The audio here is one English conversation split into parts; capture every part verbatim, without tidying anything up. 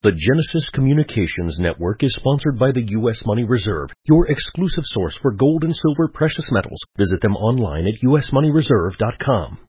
The Genesis Communications Network is sponsored by the U S Money Reserve, your exclusive source for gold and silver precious metals. Visit them online at u s money reserve dot com.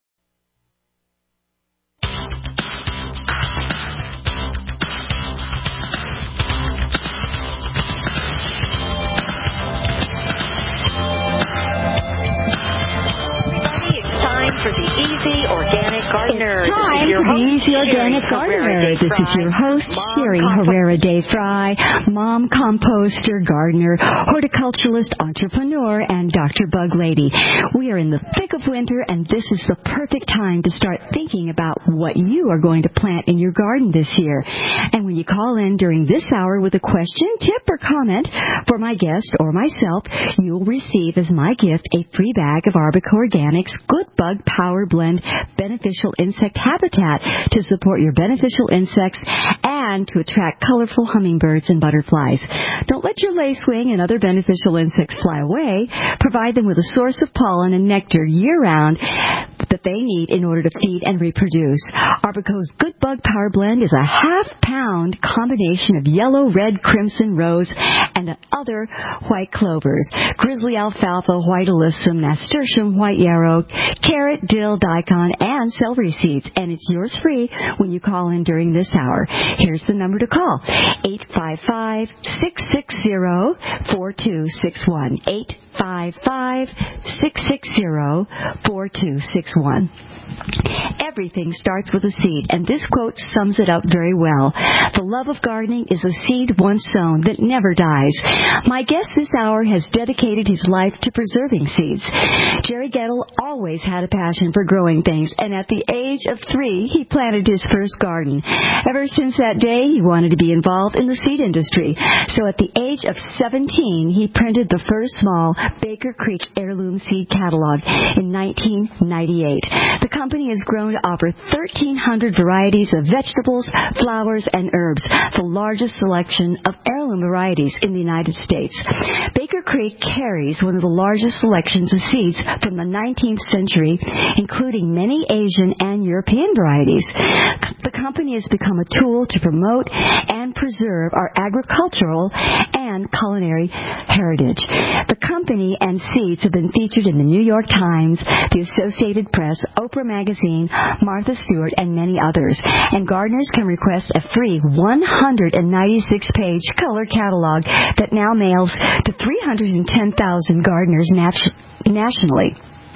Gardener. It's time for the Easy Organic Gardener. This is your host, Sherry Herrera Day Fry, mom composter, gardener, horticulturalist, entrepreneur, and Doctor Bug Lady. We are in the thick of winter, and this is the perfect time to start thinking about what you are going to plant in your garden this year. And when you call in during this hour with a question, tip, or comment for my guest or myself, you'll receive as my gift a free bag of Arbica Organics Good Bug Power Blend Beneficial Insect Habitat to support your beneficial insects and to attract colorful hummingbirds and butterflies. Don't let your lacewing and other beneficial insects fly away. Provide them with a source of pollen and nectar year-round that they need in order to feed and reproduce. Arbica's Good Bug Power Blend is a half-pound combination of yellow, red, crimson, rose, and other white clovers, grizzly alfalfa, white alyssum, nasturtium, white yarrow, carrot, dill, daikon, and celery seeds. And it's yours free when you call in during this hour. Here's the number to call, eight five five, six six zero, four two six one, eight five five, six six zero, four two six one. Everything starts with a seed, and this quote sums it up very well. The love of gardening is a seed once sown that never dies. My guest this hour has dedicated his life to preserving seeds. Jerry Gettle always had a passion for growing things, and at the age of three, he planted his first garden. Ever since that day, he wanted to be involved in the seed industry. So at the age of seventeen, he printed the first small Baker Creek heirloom seed catalog in nineteen ninety-eight. The company has grown to offer thirteen hundred varieties of vegetables, flowers, and herbs, the largest selection of heirloom varieties in the United States. Baker Creek carries one of the largest selections of seeds from the nineteenth century, including many Asian and European varieties. The company has become a tool to promote and preserve our agricultural and culinary heritage. The company and seeds have been featured in the New York Times, the Associated Press, Oprah Magazine, Martha Stewart, and many others. And gardeners can request a free one hundred ninety-six page color catalog that now mails to three hundred ten thousand gardeners nat- nationally.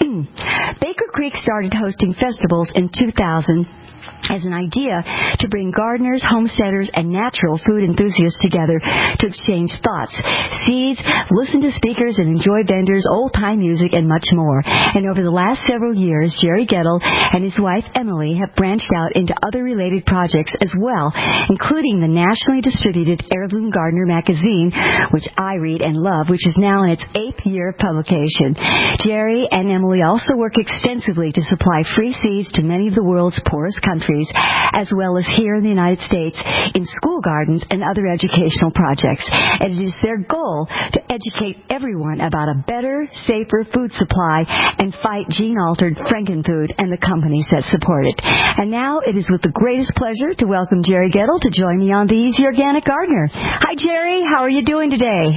Baker Creek started hosting festivals in two thousand as an idea to bring gardeners, homesteaders, and natural food enthusiasts together to exchange thoughts, seeds, listen to speakers, and enjoy vendors, old-time music, and much more. And over the last several years, Jerry Gettle and his wife, Emily, have branched out into other related projects as well, including the nationally distributed Heirloom Gardener magazine, which I read and love, which is now in its eighth year of publication. Jerry and Emily also work extensively to supply free seeds to many of the world's poorest countries, as well as here in the United States in school gardens and other educational projects. And it is their goal to educate everyone about a better, safer food supply and fight gene-altered frankenfood and the companies that support it. And now it is with the greatest pleasure to welcome Jerry Gettle to join me on the Easy Organic Gardener. Hi, Jerry. How are you doing today?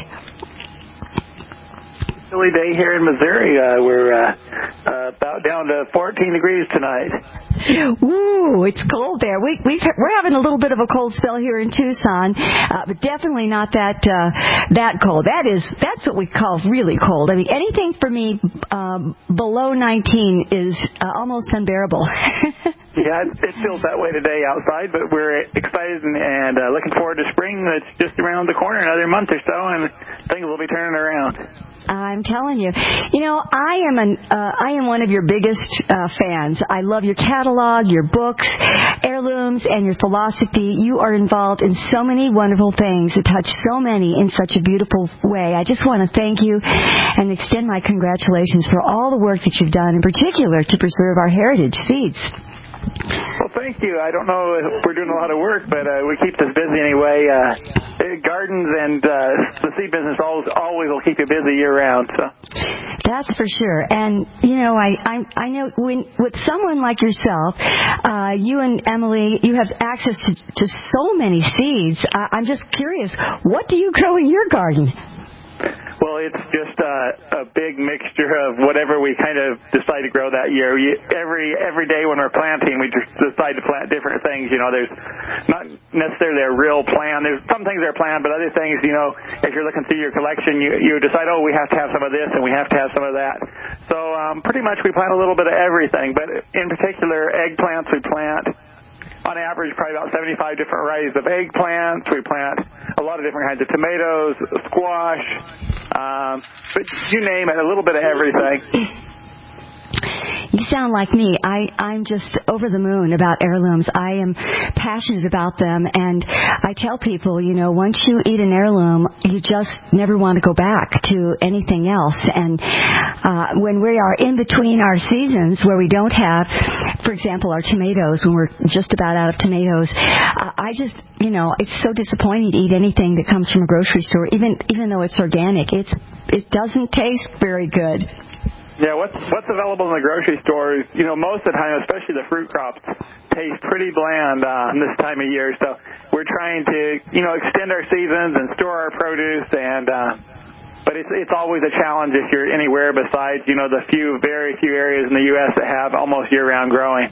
Chilly day here in Missouri. Uh, we're uh, uh, about down to fourteen degrees tonight. Ooh, it's cold there. We, we've, we're having a little bit of a cold spell here in Tucson, uh, but definitely not that uh, that cold. That is that's what we call really cold. I mean, anything for me um, below nineteen is uh, almost unbearable. Yeah, it feels that way today outside, but we're excited and, and uh, looking forward to spring that's just around the corner, another month or so, and things will be turning around. I'm telling you. You know, I am an uh, I am one of your biggest uh, fans. I love your catalog, your books, heirlooms, and your philosophy. You are involved in so many wonderful things that touch so many in such a beautiful way. I just want to thank you and extend my congratulations for all the work that you've done, in particular to preserve our heritage seeds. Well, thank you. I don't know if we're doing a lot of work, but uh, we keep this busy anyway. Uh, gardens and uh, the seed business always always will keep you busy year round. So that's for sure. And you know, I I, I know when with someone like yourself, uh, you and Emily, you have access to, to so many seeds. I, I'm just curious, what do you grow in your garden? Well, it's just uh, a big mixture of whatever we kind of decide to grow that year. You, every every day when we're planting, we just decide to plant different things. You know, there's not necessarily a real plan. There's some things that are planned, but other things, you know, as you're looking through your collection, you, you decide, oh, we have to have some of this and we have to have some of that. So um, pretty much we plant a little bit of everything, but in particular, eggplants we plant. On average, probably about seventy-five different varieties of eggplants. We plant a lot of different kinds of tomatoes, squash, um, but you name it, a little bit of everything. You sound like me. I, I'm just over the moon about heirlooms. I am passionate about them, and I tell people, you know, once you eat an heirloom, you just never want to go back to anything else. And uh, when we are in between our seasons where we don't have, for example, our tomatoes, when we're just about out of tomatoes, uh, I just, you know, it's so disappointing to eat anything that comes from a grocery store, even even though it's organic. It's it doesn't taste very good. Yeah, what's what's available in the grocery stores, you know, most of the time, especially the fruit crops, taste pretty bland uh, this time of year. So we're trying to, you know, extend our seasons and store our produce, and uh, but it's it's always a challenge if you're anywhere besides, you know, the few, very few areas in the U S that have almost year-round growing.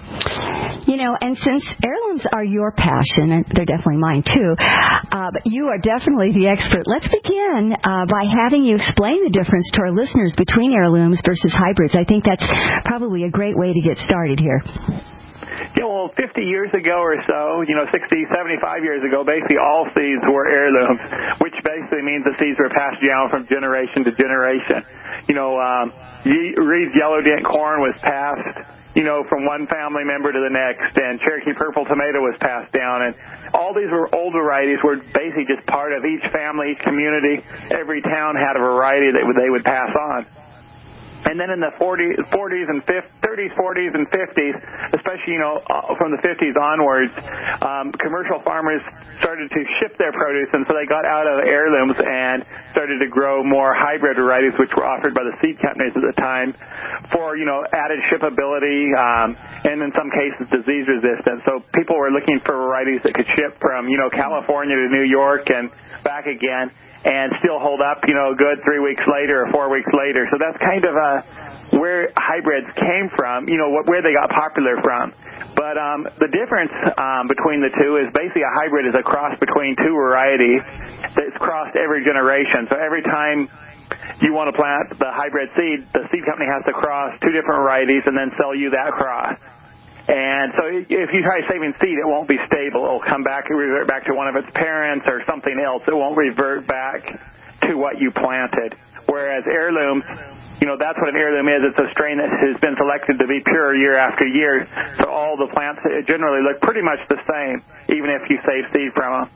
You know, and since heirlooms are your passion, and they're definitely mine too, uh, but you are definitely the expert. Let's begin uh, by having you explain the difference to our listeners between heirlooms versus hybrids. I think that's probably a great way to get started here. Yeah, well, fifty years ago or so, you know, sixty, seventy-five years ago, basically all seeds were heirlooms, which basically means the seeds were passed down from generation to generation. You know, um, Reed's Yellow Dent corn was passed, you know, from one family member to the next, and Cherokee Purple Tomato was passed down, and all these were old varieties, were basically just part of each family, each community. Every town had a variety that they would pass on. And then in the forties, forties and fifties, thirties, forties, and fifties, especially, you know, from the fifties onwards, um, commercial farmers started to ship their produce, and so they got out of heirlooms and started to grow more hybrid varieties, which were offered by the seed companies at the time for, you know, added shippability, um, and in some cases disease resistance. So people were looking for varieties that could ship from, you know, California to New York and back again, and still hold up, you know, good three weeks later or four weeks later. So that's kind of uh, where hybrids came from, you know, where they got popular from. But um, the difference um, between the two is basically a hybrid is a cross between two varieties that's crossed every generation. So every time you want to plant the hybrid seed, the seed company has to cross two different varieties and then sell you that cross. And so if you try saving seed, it won't be stable. It'll come back and revert back to one of its parents or something else. It won't revert back to what you planted. Whereas heirlooms, you know, that's what an heirloom is. It's a strain that has been selected to be pure year after year. So all the plants generally look pretty much the same, even if you save seed from them.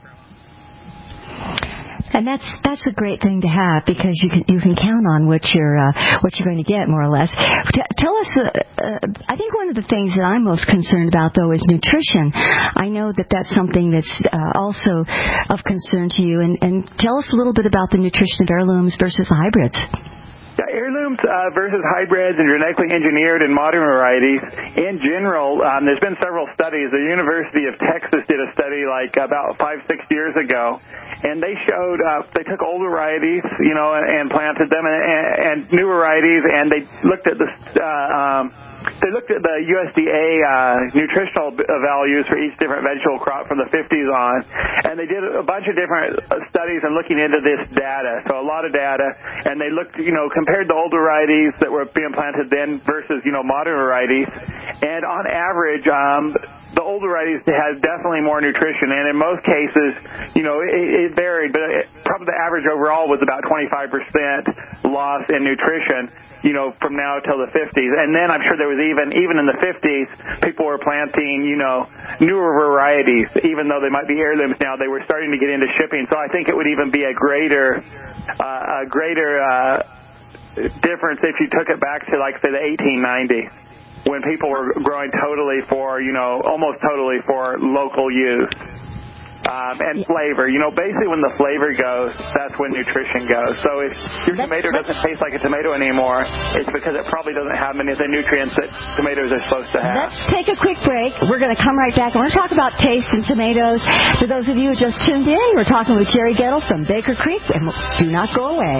And that's that's a great thing to have, because you can you can count on what you're uh, what you're going to get, more or less. T- tell us, uh, uh, I think one of the things that I'm most concerned about, though, is nutrition. I know that that's something that's uh, also of concern to you. And, and tell us a little bit about the nutrition of heirlooms versus the hybrids. Yeah, heirlooms uh, versus hybrids and genetically engineered and modern varieties. In general, um, there's been several studies. The University of Texas did a study like about five, six years ago, and they showed uh, they took old varieties, you know, and, and planted them, and, and, and new varieties, and they looked at the uh, um, they looked at the U S D A uh, nutritional values for each different vegetable crop from the fifties on, and they did a bunch of different studies and looking into this data. So a lot of data, and they looked, you know, compared the old varieties that were being planted then versus, you know, modern varieties, and on average, um, the old varieties had definitely more nutrition, and in most cases, you know, it, it varied, but it, probably the average overall was about twenty-five percent loss in nutrition, you know, from now till the fifties. And then I'm sure there was even, even in the fifties, people were planting, you know, newer varieties. Even though they might be heirlooms now, they were starting to get into shipping. So I think it would even be a greater, uh, a greater uh, difference if you took it back to, like, say, the eighteen nineties, when people were growing totally for, you know, almost totally for local use. Um, and flavor. You know, basically when the flavor goes, that's when nutrition goes. So if your tomato doesn't taste like a tomato anymore, it's because it probably doesn't have many of the nutrients that tomatoes are supposed to have. Let's take a quick break. We're going to come right back. We're going to talk about taste and tomatoes. For those of you who just tuned in, we're talking with Jerry Gettle from Baker Creek, and do not go away.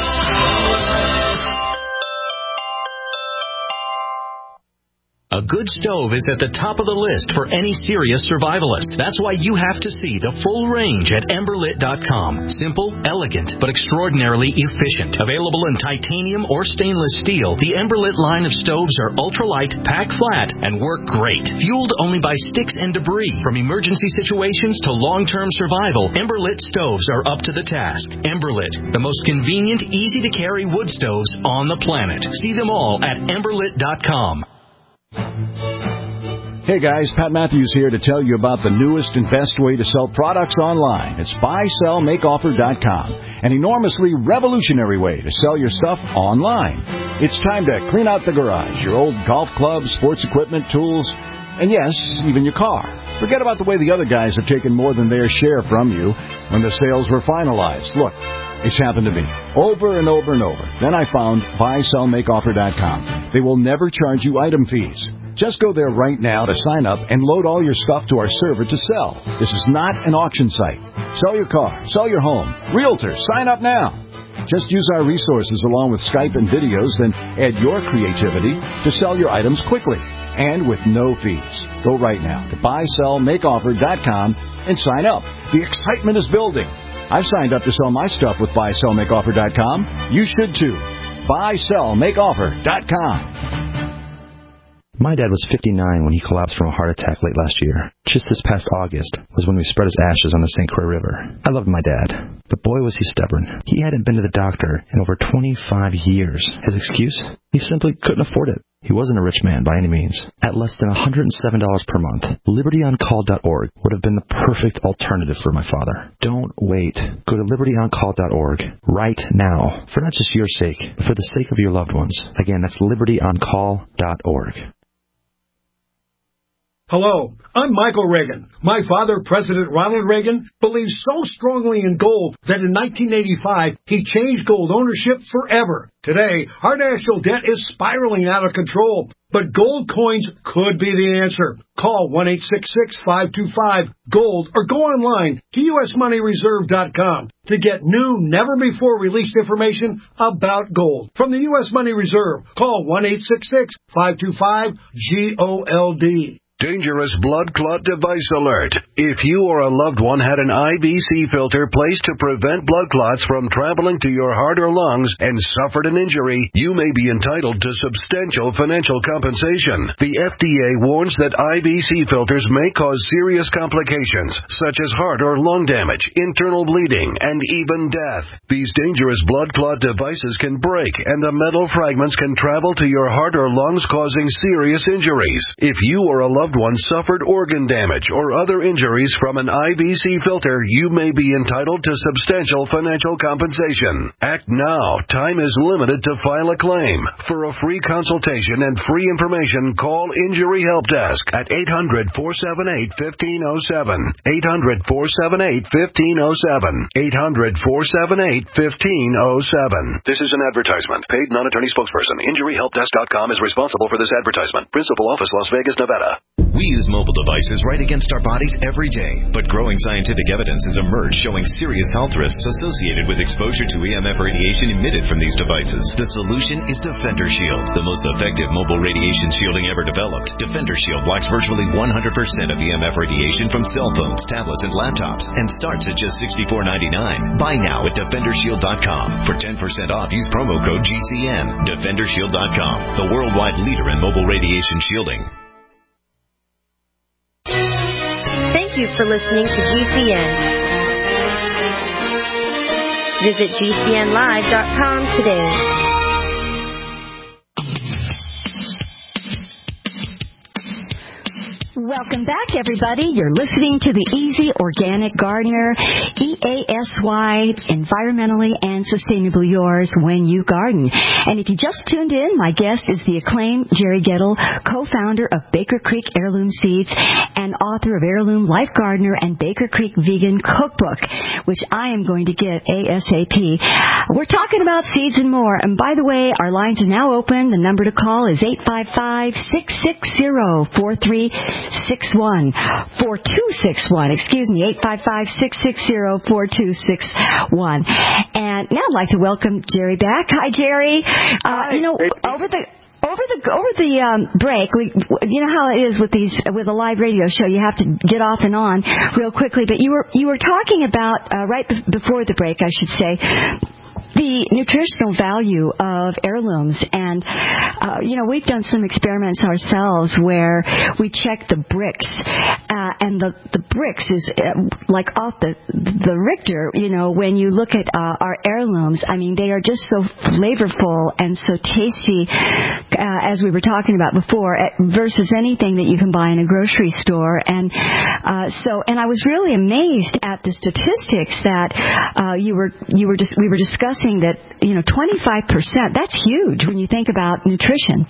A good stove is at the top of the list for any serious survivalist. That's why you have to see the full range at Emberlit dot com. Simple, elegant, but extraordinarily efficient. Available in titanium or stainless steel, the Emberlit line of stoves are ultralight, pack flat, and work great. Fueled only by sticks and debris. From emergency situations to long-term survival, Emberlit stoves are up to the task. Emberlit, the most convenient, easy-to-carry wood stoves on the planet. See them all at Emberlit dot com. Hey guys, Pat Matthews here to tell you about the newest and best way to sell products online. It's buy sell make offer dot com, an enormously revolutionary way to sell your stuff online. It's time to clean out the garage, your old golf clubs, sports equipment, tools, and yes, even your car. Forget about the way the other guys have taken more than their share from you when the sales were finalized. Look, it's happened to me over and over and over. Then I found buy sell make offer dot com. They will never charge you item fees. Just go there right now to sign up and load all your stuff to our server to sell. This is not an auction site. Sell your car, sell your home. Realtor, sign up now. Just use our resources along with Skype and videos, then add your creativity to sell your items quickly and with no fees. Go right now to buy sell make offer dot com and sign up. The excitement is building. I've signed up to sell my stuff with buy sell make offer dot com. You should too. buy sell make offer dot com. My dad was fifty-nine when he collapsed from a heart attack late last year. Just this past August was when we spread his ashes on the Saint Croix River. I loved my dad, but boy was he stubborn. He hadn't been to the doctor in over twenty-five years. His excuse? He simply couldn't afford it. He wasn't a rich man by any means. At less than one hundred seven dollars per month, liberty on call dot org would have been the perfect alternative for my father. Don't wait. Go to liberty on call dot org right now, for not just your sake, but for the sake of your loved ones. Again, that's liberty on call dot org. Hello, I'm Michael Reagan. My father, President Ronald Reagan, believed so strongly in gold that in nineteen eighty-five, he changed gold ownership forever. Today, our national debt is spiraling out of control, but gold coins could be the answer. Call one eight six six, five two five, GOLD or go online to U S money reserve dot com to get new, never-before-released information about gold. From the U S Money Reserve, call one eight six six, five two five, GOLD. Dangerous blood clot device alert. If you or a loved one had an I V C filter placed to prevent blood clots from traveling to your heart or lungs and suffered an injury, you may be entitled to substantial financial compensation. The F D A warns that I V C filters may cause serious complications, such as heart or lung damage, internal bleeding, and even death. These dangerous blood clot devices can break, and the metal fragments can travel to your heart or lungs, causing serious injuries. If you or a loved one suffered organ damage or other injuries from an I V C filter, you may be entitled to substantial financial compensation. Act now. Time is limited to file a claim. For a free consultation and free information, call Injury Help Desk at eight hundred, four seven eight, one five zero seven. eight hundred, four seven eight, one five zero seven. eight hundred, four seven eight, one five zero seven. This is an advertisement. Paid non-attorney spokesperson. Injury Help Desk dot com is responsible for this advertisement. Principal office, Las Vegas, Nevada. We use mobile devices right against our bodies every day, but growing scientific evidence has emerged showing serious health risks associated with exposure to E M F radiation emitted from these devices. The solution is Defender Shield, the most effective mobile radiation shielding ever developed. Defender Shield blocks virtually one hundred percent of E M F radiation from cell phones, tablets, and laptops, and starts at just sixty-four ninety-nine. Buy now at defender shield dot com. For ten percent off, use promo code G C N. defender shield dot com, the worldwide leader in mobile radiation shielding. Thank you for listening to G C N. Visit G C N live dot com today. Welcome back, everybody. You're listening to the Easy Organic Gardener, E A S Y, environmentally and sustainably yours when you garden. And if you just tuned in, my guest is the acclaimed Jerry Gettle, co-founder of Baker Creek Heirloom Seeds and author of Heirloom Life Gardener and Baker Creek Vegan Cookbook, which I am going to get ASAP. We're talking about seeds and more. And by the way, our lines are now open. The number to call is eight five five, six six zero, four three six one. four two six one, excuse me, eight five five, six six zero, four two six one. And now I'd like to welcome Jerry back. Hi, Jerry. Uh, Hi. You know, over the over the over the um, break, we, you know how it is with these with a live radio show. You have to get off and on real quickly. But you were you were talking about uh, right be- before the break, I should say, the nutritional value of heirlooms. And, uh, you know, we've done some experiments ourselves where we check the Brix, uh, and the, the Brix is uh, like off the, the Richter, you know, when you look at uh, our heirlooms. I mean, they are just so flavorful and so tasty, uh, as we were talking about before, at, versus anything that you can buy in a grocery store. And uh, so, and I was really amazed at the statistics that uh, you were, you were just, we were discussing that, you know, twenty-five percent, that's huge when you think about nutrition.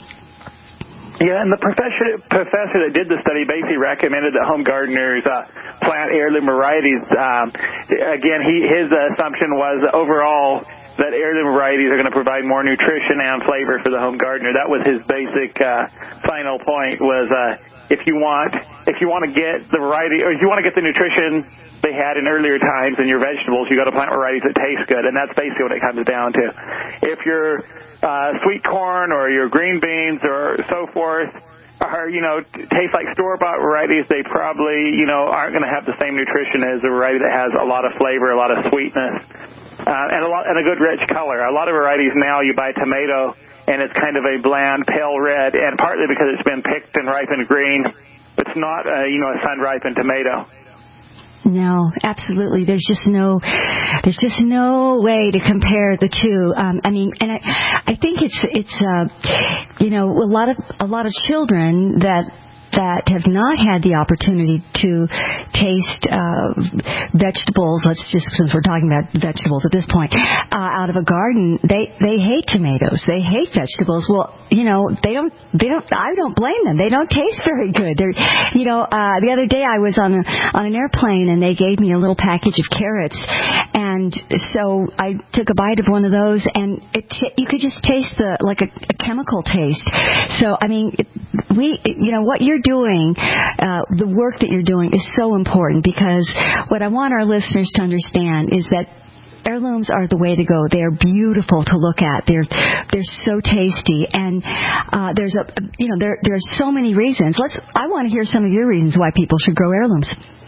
Yeah, and the professor, professor that did the study basically recommended that home gardeners uh, plant heirloom varieties. Um, again, he, his assumption was that overall that heirloom varieties are going to provide more nutrition and flavor for the home gardener. That was his basic uh, final point was uh, if you want if you want to get the variety, or if you want to get the nutrition they had in earlier times in your vegetables, you got to plant varieties that taste good, and that's basically what it comes down to. If your uh, sweet corn or your green beans or so forth are, you know, taste like store-bought varieties, they probably, you know, aren't going to have the same nutrition as a variety that has a lot of flavor, a lot of sweetness, uh, and a lot and a good rich color. A lot of varieties now you buy tomato and it's kind of a bland pale red, and partly because it's been picked and ripened green, it's not, uh, you know, a sun-ripened tomato. No, absolutely. There's just no, there's just no way to compare the two. Um, I mean, and I, I think it's, it's, uh, you know, a lot of, a lot of children that, that have not had the opportunity to taste uh, vegetables, let's just, since we're talking about vegetables at this point, uh, out of a garden, they, they hate tomatoes. They hate vegetables. Well, you know, they don't, they don't, I don't blame them. They don't taste very good. They're, you know, uh, the other day I was on a, on an airplane and they gave me a little package of carrots. And so I took a bite of one of those and it, you could just taste the, like a, a chemical taste. So, I mean, it, we, you know, what you're doing, uh, the work that you're doing is so important, because what I want our listeners to understand is that heirlooms are the way to go. They are beautiful to look at. They're they're so tasty, and uh, there's a you know there there's so many reasons. Let's. I want to hear some of your reasons why people should grow heirlooms.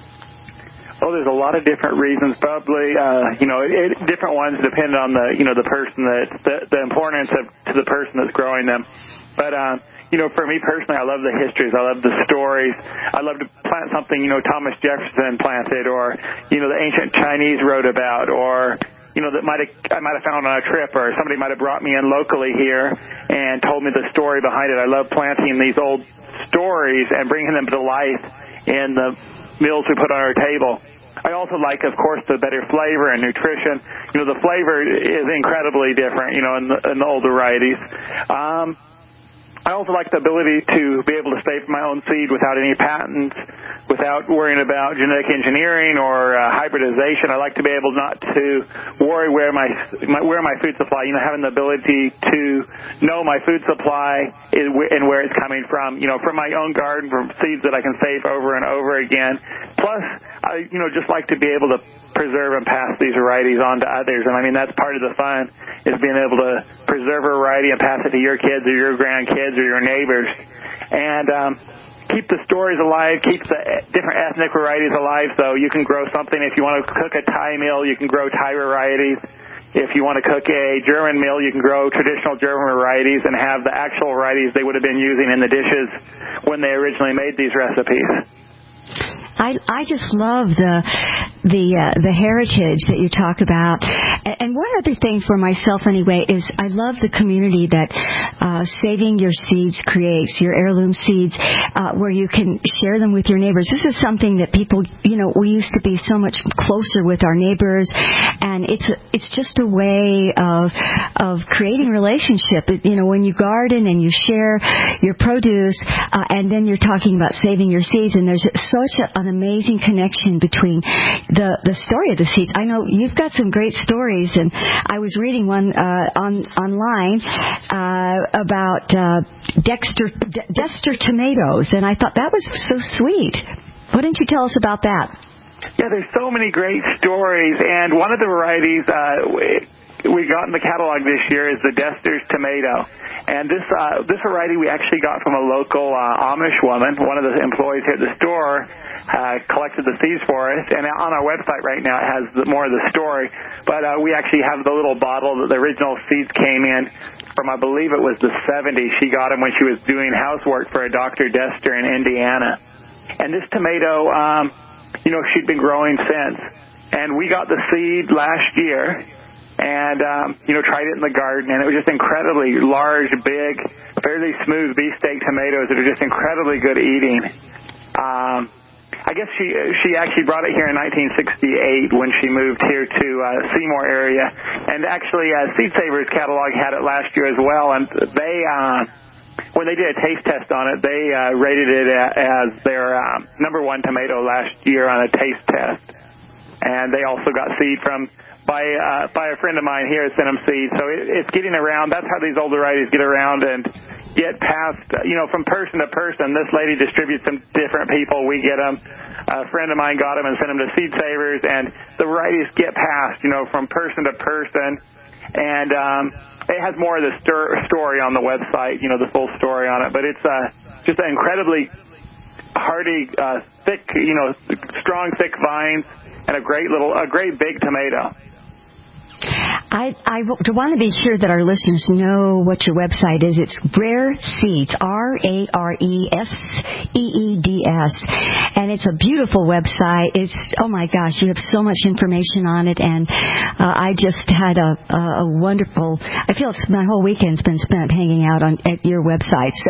Oh, there's a lot of different reasons. Probably, uh, you know, it, different ones depend on the you know the person that the, the importance of to the person that's growing them, but. Uh, You know, for me personally, I love the histories. I love the stories. I love to plant something, you know, Thomas Jefferson planted, or, you know, the ancient Chinese wrote about, or, you know, that might have, I might have found on a trip, or somebody might have brought me in locally here and told me the story behind it. I love planting these old stories and bringing them to life in the meals we put on our table. I also like, of course, the better flavor and nutrition. You know, the flavor is incredibly different, you know, in the, in the older varieties. Um, I also like the ability to be able to save my own seed without any patents, without worrying about genetic engineering or uh, hybridization. I like to be able not to worry where my, my where my food supply, you know, having the ability to know my food supply is, and where it's coming from, you know, from my own garden, from seeds that I can save over and over again. Plus, I, you know, just like to be able to preserve and pass these varieties on to others. And I mean, that's part of the fun, is being able to preserve a variety and pass it to your kids or your grandkids or your neighbors. And um, keep the stories alive, keep the different ethnic varieties alive. So you can grow something. If you want to cook a Thai meal, you can grow Thai varieties. If you want to cook a German meal, you can grow traditional German varieties and have the actual varieties they would have been using in the dishes when they originally made these recipes. I I just love the the uh, the heritage that you talk about. And, and one other thing for myself, anyway, is I love the community that uh, Saving Your Seeds creates, your heirloom seeds, uh, where you can share them with your neighbors. This is something that people, you know, we used to be so much closer with our neighbors, and it's a, it's just a way of of creating relationship. You know, when you garden and you share your produce, uh, and then you're talking about saving your seeds, and there's such a, an amazing connection between the the story of the seeds. I know you've got some great stories, and I was reading one uh, on online uh, about uh, Dexter De- Dexter tomatoes, and I thought that was so sweet. Why don't you tell us about that? Yeah, there's so many great stories, and one of the varieties uh, we got in the catalog this year is the Dexter's tomato. And this uh, this variety we actually got from a local uh, Amish woman. One of the employees here at the store uh, collected the seeds for us, and on our website right now it has the, more of the story. But uh, we actually have the little bottle that the original seeds came in from, I believe it was the seventies. She got them when she was doing housework for a Doctor Dester in Indiana. And this tomato, um, you know, she'd been growing since. And we got the seed last year. And, um, you know, tried it in the garden, and it was just incredibly large, big, fairly smooth beefsteak tomatoes that are just incredibly good eating. Um, I guess she she actually brought it here in nineteen sixty-eight when she moved here to uh, Seymour area. And actually, uh, Seed Savers catalog had it last year as well, and they, uh, when they did a taste test on it, they uh, rated it as their um, number one tomato last year on a taste test. And they also got seed from... by uh, by a friend of mine here at sent them seeds. So it, it's getting around. That's how these old varieties get around and get passed, you know, from person to person. This lady distributes them to different people. We get them. A friend of mine got them and sent them to Seed Savers, and the varieties get passed, you know, from person to person. And um, it has more of the stir- story on the website, you know, the full story on it. But it's uh, just an incredibly hardy, uh, thick, you know, strong, thick vines, and a great little, a great big tomato. I, I want to be sure that our listeners know what your website is. It's Rare Seeds, R A R E S E E D S. And it's a beautiful website. It's, oh my gosh, you have so much information on it. And uh, I just had a, a wonderful, I feel it's, my whole weekend's been spent hanging out on at your website. So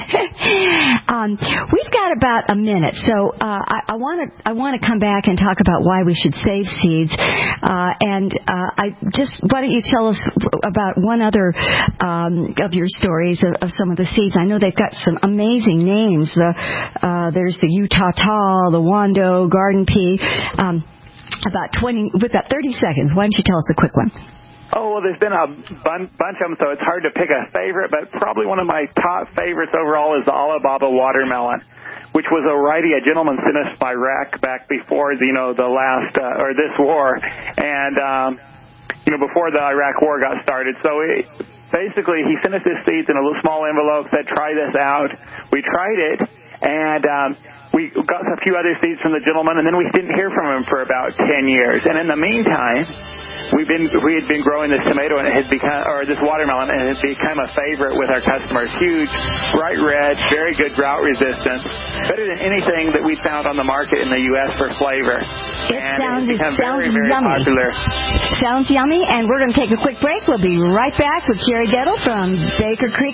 um, we've got about a minute. So uh, I want to I want to come back and talk about why we should save seeds. Uh, and uh, I just, why don't you tell us about one other um, of your stories of, of some of the seeds? I know they've got some amazing names. The, uh, there's the Utah Tall, the Wando, Garden Pea. Um, about twenty, with that thirty seconds, why don't you tell us a quick one? Oh, well, there's been a bun- bunch of them, so it's hard to pick a favorite, but probably one of my top favorites overall is the Alibaba watermelon, which was a variety a gentleman sent us by Iraq back before, the, you know, the last, uh, or this war, and, um, you know, before the Iraq war got started. So it, basically, he sent us his seeds in a little small envelope, said, try this out. We tried it, and um, we got a few other seeds from the gentleman, and then we didn't hear from him for about ten years. And in the meantime, we've been we had been growing this tomato, and it had become, or this watermelon, and it had become a favorite with our customers. Huge, bright red, very good drought resistance, better than anything that we found on the market in the U S for flavor. It and sounds, it's become it sounds very, very yummy. popular. Sounds yummy, and we're going to take a quick break. We'll be right back with Jerry Gettle from Baker Creek.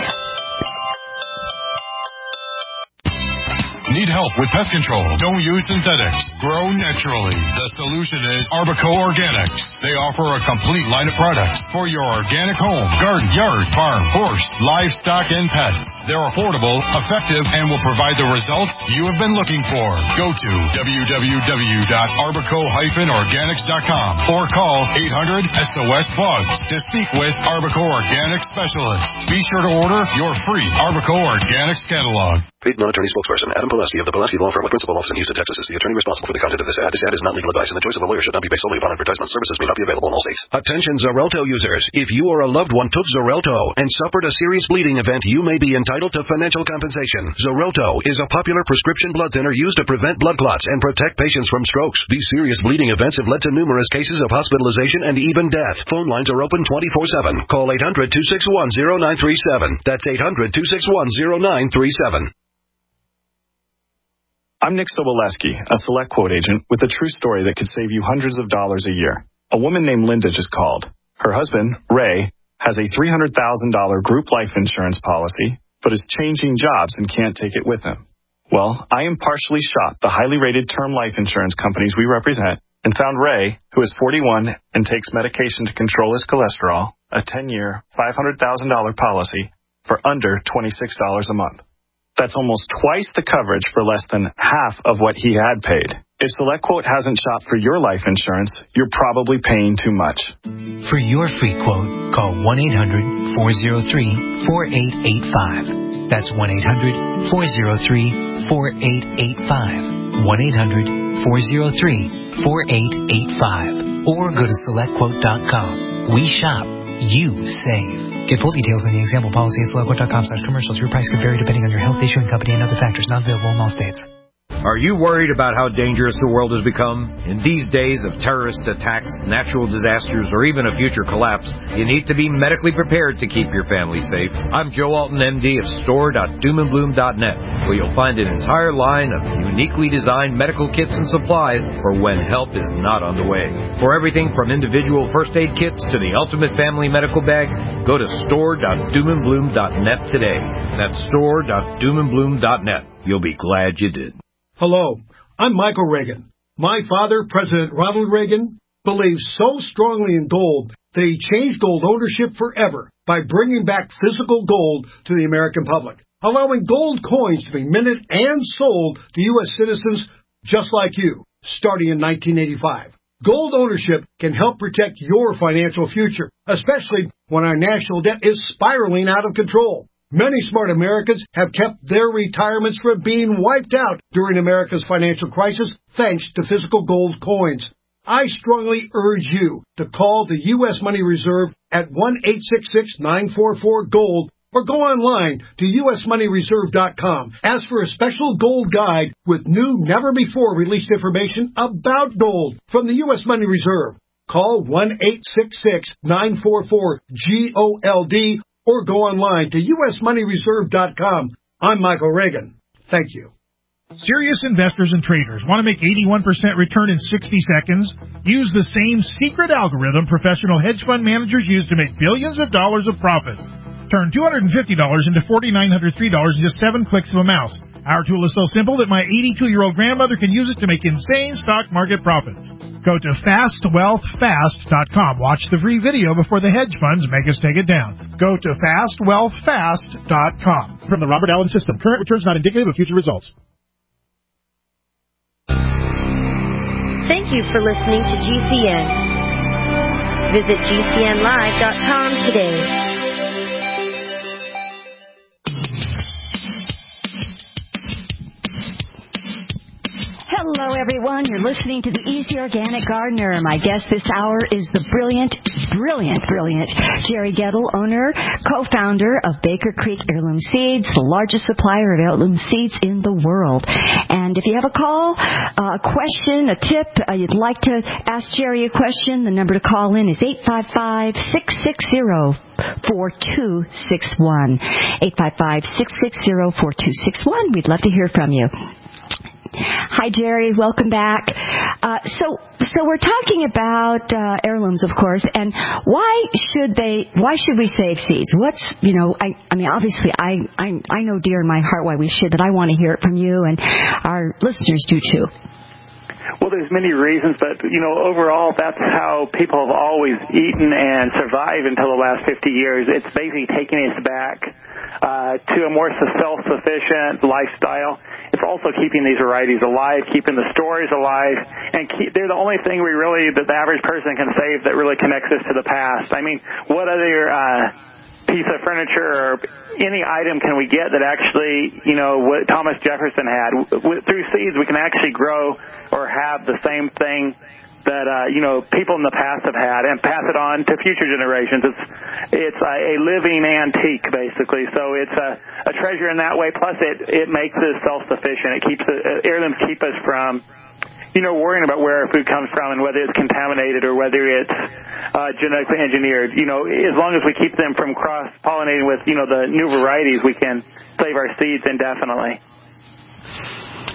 Need help with pest control? Don't use synthetics. Grow naturally. The solution is Arbico Organics. They offer a complete line of products for your organic home, garden, yard, farm, horse, livestock, and pets. They're affordable, effective, and will provide the results you have been looking for. Go to w w w dot arbico dash organics dot com or call eight hundred S O S Bugs to speak with Arbico Organics specialists. Be sure to order your free Arbico Organics catalog. Paid non-attorney spokesperson Adam Pulaski of the Pulaski Law Firm with principal office in Houston, Texas is the attorney responsible for the content of this ad. This ad is not legal advice, and the choice of a lawyer should not be based solely upon advertisement. Services may not be available in all states. Attention Xarelto users. If you or a loved one took Xarelto and suffered a serious bleeding event, you may be entitled to financial compensation. Xarelto is a popular prescription blood thinner used to prevent blood clots and protect patients from strokes. These serious bleeding events have led to numerous cases of hospitalization and even death. Phone lines are open twenty-four seven. Call eight hundred two six one zero nine three seven. That's eight hundred two six one zero nine three seven. I'm Nick Soboleski, a Select Quote agent with a true story that could save you hundreds of dollars a year. A woman named Linda just called. Her husband, Ray, has a three hundred thousand dollars group life insurance policy, but is changing jobs and can't take it with him. Well, I impartially shot the highly rated term life insurance companies we represent and found Ray, who is forty-one and takes medication to control his cholesterol, a ten-year, five hundred thousand dollars policy for under twenty-six dollars a month. That's almost twice the coverage for less than half of what he had paid. If SelectQuote hasn't shopped for your life insurance, you're probably paying too much. For your free quote, call one eight hundred, four oh three, four eight eight five. That's one eight hundred, four oh three, four eight eight five. one eight hundred, four oh three, four eight eight five. Or go to select quote dot com. We shop. You save. Get full details in the example policy at select quote dot com slash commercials. Your price could vary depending on your health, issuing company, and other factors not available in all states. Are you worried about how dangerous the world has become? In these days of terrorist attacks, natural disasters, or even a future collapse, you need to be medically prepared to keep your family safe. I'm Joe Alton, M D of store dot doom and bloom dot net, where you'll find an entire line of uniquely designed medical kits and supplies for when help is not on the way. For everything from individual first aid kits to the ultimate family medical bag, go to store dot doom and bloom dot net today. That's store dot doom and bloom dot net. You'll be glad you did. Hello, I'm Michael Reagan. My father, President Ronald Reagan, believed so strongly in gold that he changed gold ownership forever by bringing back physical gold to the American public, allowing gold coins to be minted and sold to U S citizens just like you, starting in nineteen eighty-five. Gold ownership can help protect your financial future, especially when our national debt is spiraling out of control. Many smart Americans have kept their retirements from being wiped out during America's financial crisis thanks to physical gold coins. I strongly urge you to call the U S Money Reserve at one eight six six, nine four four, GOLD or go online to U S money reserve dot com. Ask for a special gold guide with new, never-before-released information about gold from the U S Money Reserve. Call one eight six six, nine four four, GOLD or go online to U S money reserve dot com. I'm Michael Reagan. Thank you. Serious investors and traders want to make eighty-one percent return in sixty seconds? Use the same secret algorithm professional hedge fund managers use to make billions of dollars of profits. Turn two hundred fifty dollars into four thousand nine hundred three dollars in just seven clicks of a mouse. Our tool is so simple that my eighty-two-year-old grandmother can use it to make insane stock market profits. Go to fast wealth fast dot com. Watch the free video before the hedge funds make us take it down. Go to fast wealth fast dot com. From the Robert Allen System. Current returns not indicative of future results. Thank you for listening to G C N. Visit G C N live dot com today. Hello, everyone. You're listening to the Easy Organic Gardener. My guest this hour is the brilliant, brilliant, brilliant Jerry Gettle, owner, co-founder of Baker Creek Heirloom Seeds, the largest supplier of heirloom seeds in the world. And if you have a call, a question, a tip, uh, you'd like to ask Jerry a question, the number to call in is eight five five, six six zero, four two six one. eight five five, six six zero, four two six one. We'd love to hear from you. Hi, Jerry. Welcome back. Uh, so, so we're talking about uh, heirlooms, of course, and why should they? Why should we save seeds? What's you know? I, I mean, obviously, I, I, I know dear in my heart why we should, but I want to hear it from you, and our listeners do too. Well, there's many reasons, but, you know, overall, that's how people have always eaten and survived until the last fifty years. It's basically taking us back uh, to a more self-sufficient lifestyle. It's also keeping these varieties alive, keeping the stories alive, and keep, they're the only thing we really, that the average person can save that really connects us to the past. I mean, what other uh, piece of furniture or any item can we get that actually, you know, what Thomas Jefferson had? Through seeds, we can actually grow or have the same thing that, uh, you know, people in the past have had and pass it on to future generations. It's it's a, a living antique, basically. So it's a, a treasure in that way. Plus, it, it makes us self-sufficient. It keeps uh, heirlooms keep us from, you know, worrying about where our food comes from and whether it's contaminated or whether it's uh, genetically engineered. You know, as long as we keep them from cross-pollinating with, you know, the new varieties, we can save our seeds indefinitely.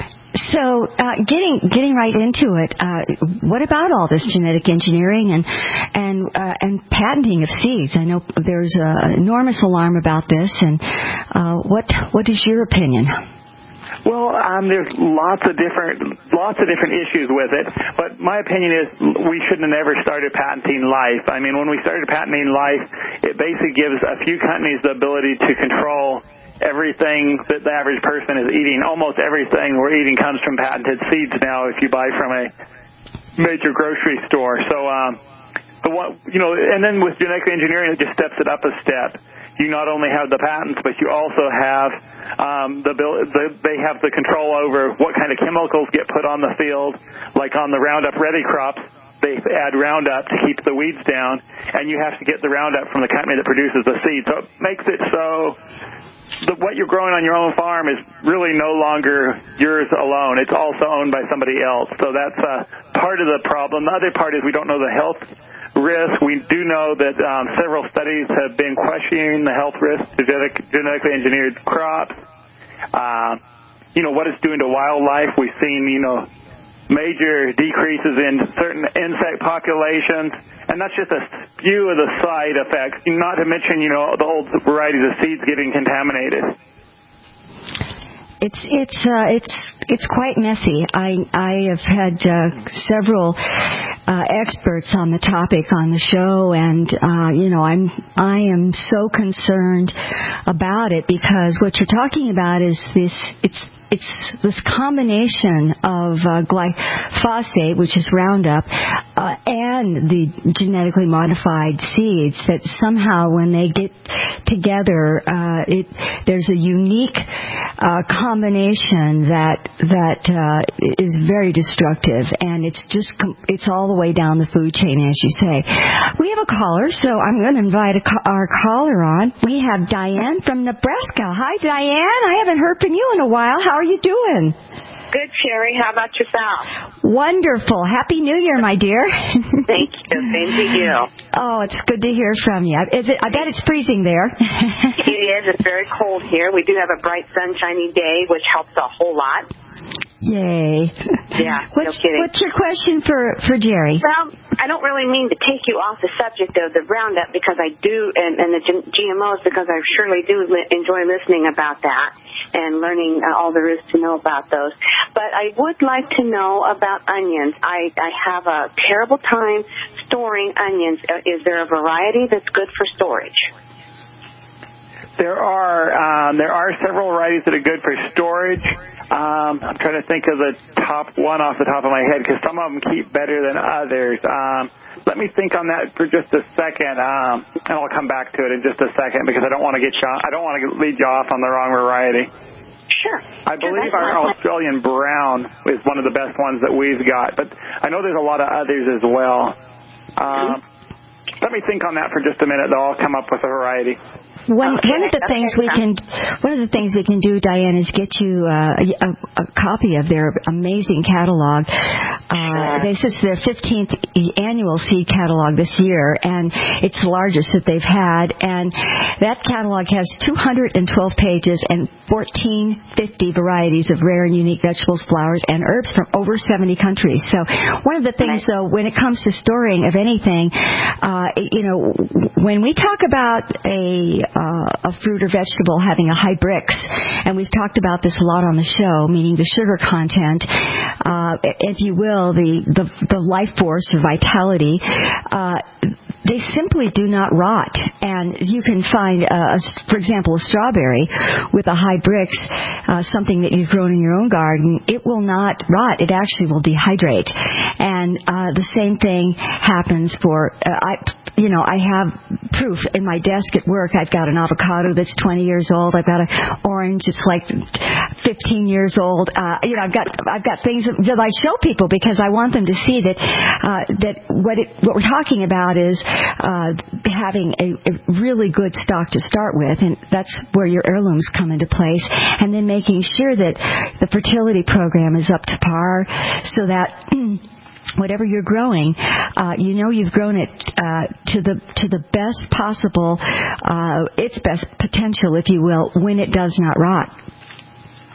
So, uh, getting getting right into it, uh, what about all this genetic engineering and and uh, and patenting of seeds? I know there's uh, enormous alarm about this, and uh, what what is your opinion? Well, um, there's lots of different lots of different issues with it, but my opinion is we shouldn't have never started patenting life. I mean, when we started patenting life, it basically gives a few companies the ability to control everything that the average person is eating. Almost everything we're eating comes from patented seeds now if you buy from a major grocery store. So, um, the one, you know, and then with genetic engineering, it just steps it up a step. You not only have the patents, but you also have um, the, the they have the control over what kind of chemicals get put on the field. Like on the Roundup Ready crops, they add Roundup to keep the weeds down, and you have to get the Roundup from the company that produces the seed. So it makes it so that what you're growing on your own farm is really no longer yours alone. It's also owned by somebody else. So that's uh, part of the problem. The other part is we don't know the health risk. We do know that um, several studies have been questioning the health risk to genetic, genetically engineered crops. Uh, you know, what it's doing to wildlife. We've seen, you know, major decreases in certain insect populations, and that's just a few of the side effects, not to mention, you know, the old varieties of seeds getting contaminated. It's it's uh, it's it's quite messy. I I have had uh, several uh, experts on the topic on the show, and uh, you know I'm I am so concerned about it because what you're talking about is this it's. It's this combination of uh, glyphosate, which is Roundup, uh, and the genetically modified seeds that somehow when they get together, uh, it, there's a unique uh, combination that that uh, is very destructive, and it's just it's all the way down the food chain, as you say. We have a caller, so I'm going to invite a, our caller on. We have Diane from Nebraska. Hi, Diane. I haven't heard from you in a while. How How are you doing? Good, Sherry. How about yourself? Wonderful. Happy New Year, my dear. Thank you. Same to you. Oh, it's good to hear from you. Is it? I bet it's freezing there. It is. It's very cold here. We do have a bright, sunshiny day, which helps a whole lot. Yay. Yeah, what's, no kidding. What's your question for, for Jerry? Well, I don't really mean to take you off the subject of the Roundup because I do, and, and the G M Os because I surely do li- enjoy listening about that and learning uh, all there is to know about those. But I would like to know about onions. I, I have a terrible time storing onions. Uh, is there a variety that's good for storage? There are um, there are several varieties that are good for storage. Um, I'm trying to think of the top one off the top of my head because some of them keep better than others. Um, let me think on that for just a second, um, and I'll come back to it in just a second because I don't want to get you off, I don't want to lead you off on the wrong variety. Sure. I believe our Australian brown is one of the best ones that we've got, but I know there's a lot of others as well. Um, let me think on that for just a minute, though. I'll come up with a variety. One, okay, one of the things we can, one of the things we can do, Diane, is get you uh, a, a copy of their amazing catalog. Uh, this is their fifteenth annual seed catalog this year, and it's the largest that they've had. And that catalog has two hundred twelve pages and fourteen fifty varieties of rare and unique vegetables, flowers, and herbs from over seventy countries. So one of the things, though, when it comes to storing of anything, uh, you know, when we talk about a Uh, a fruit or vegetable having a high Brix, and we've talked about this a lot on the show, meaning the sugar content, uh, if you will, the, the, the life force or vitality, uh, they simply do not rot. And you can find, uh, for example, a strawberry with a high Brix, uh, something that you've grown in your own garden, it will not rot. It actually will dehydrate. And uh, the same thing happens for, uh, I, you know, I have proof in my desk at work. I've got an avocado that's twenty years old. I've got an orange that's like fifteen years old. Uh, you know, I've got I've got things that I show people because I want them to see that uh, that what it, what we're talking about is uh, having a, a really good stock to start with, and that's where your heirlooms come into place. And then making sure that the fertility program is up to par, so that whatever you're growing, uh, you know you've grown it uh, to the to the best possible, uh, its best potential, if you will, when it does not rot.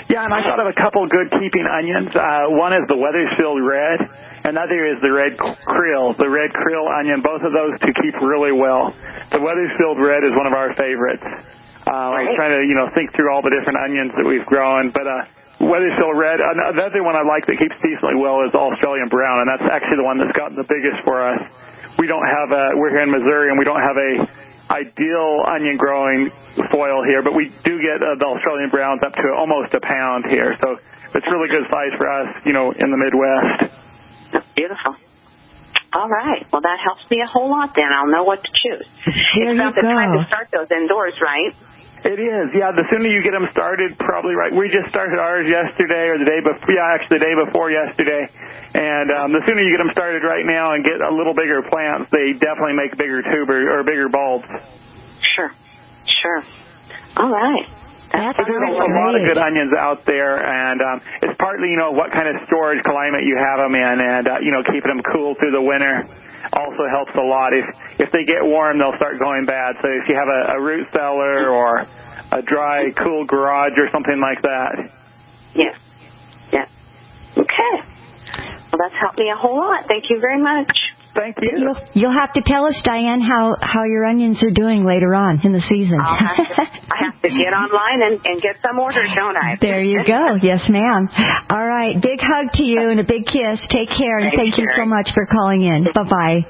Yeah, and I thought of a couple good keeping onions. Uh, one is the Wethersfield Red. Another is the Red Krill, the Red Krill onion. Both of those to keep really well. The Wethersfield Red is one of our favorites. Uh, I was trying to, you know, think through all the different onions that we've grown, but uh, Wethersfield Red. Another one I like that keeps decently well is Australian Brown, and that's actually the one that's gotten the biggest for us. We don't have a. We're here in Missouri, and we don't have a ideal onion growing soil here, but we do get uh, the Australian Browns up to almost a pound here, so it's really good size for us, you know, in the Midwest. That's beautiful. All right. Well, that helps me a whole lot then. I'll know what to choose. Here it's you about the go. time to start those indoors, right? It is, yeah. The sooner you get them started, probably right. We just started ours yesterday or the day before, yeah, actually the day before yesterday. And um, the sooner you get them started right now and get a little bigger plants, they definitely make bigger tuber or bigger bulbs. Sure, sure. All right. That's There's a lot of good onions out there, and um, it's partly, you know, what kind of storage climate you have them in, and, uh, you know, keeping them cool through the winter also helps a lot. If if they get warm, they'll start going bad. So if you have a, a root cellar or a dry, cool garage or something like that. Yeah. Yeah. Okay. Well, that's helped me a whole lot. Thank you very much. Thank you. You'll, you'll have to tell us, Diane, how, how your onions are doing later on in the season. I'll have to, I have to get online and, and get some orders, don't I? There you go. Yes, ma'am. All right. Big hug to you and a big kiss. Take care, and Thanks, thank you Sherry. so much for calling in. Bye-bye.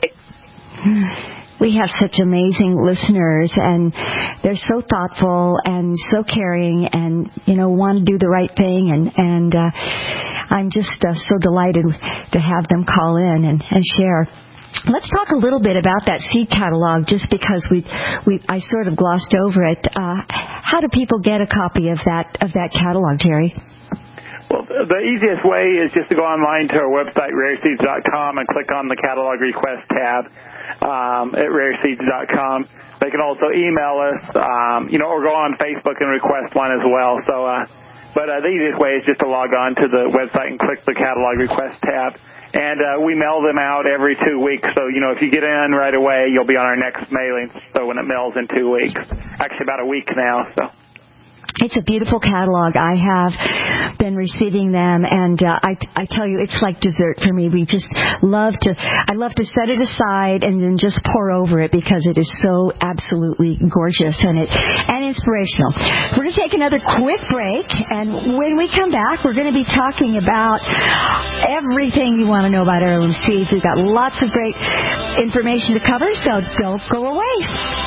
We have such amazing listeners, and they're so thoughtful and so caring and, you know, want to do the right thing. And, and uh, I'm just uh, so delighted to have them call in and, and share. Let's talk a little bit about that seed catalog, just because we, we, I sort of glossed over it. Uh, how do people get a copy of that of that catalog, Terry? Well, the easiest way is just to go online to our website, rare seeds dot com, and click on the catalog request tab um, at rare seeds dot com. They can also email us, um, you know, or go on Facebook and request one as well. So, uh, but uh, the easiest way is just to log on to the website and click the catalog request tab. And uh, we mail them out every two weeks. So, you know, if you get in right away, you'll be on our next mailing. So when it mails in two weeks. Actually, about a week now, so. It's a beautiful catalog. I have been receiving them, and uh, I, I tell you, it's like dessert for me. We just love to, I love to set it aside and then just pour over it because it is so absolutely gorgeous and it and inspirational. We're going to take another quick break, and when we come back, we're going to be talking about everything you want to know about heirloom seeds. We've got lots of great information to cover, so don't go away.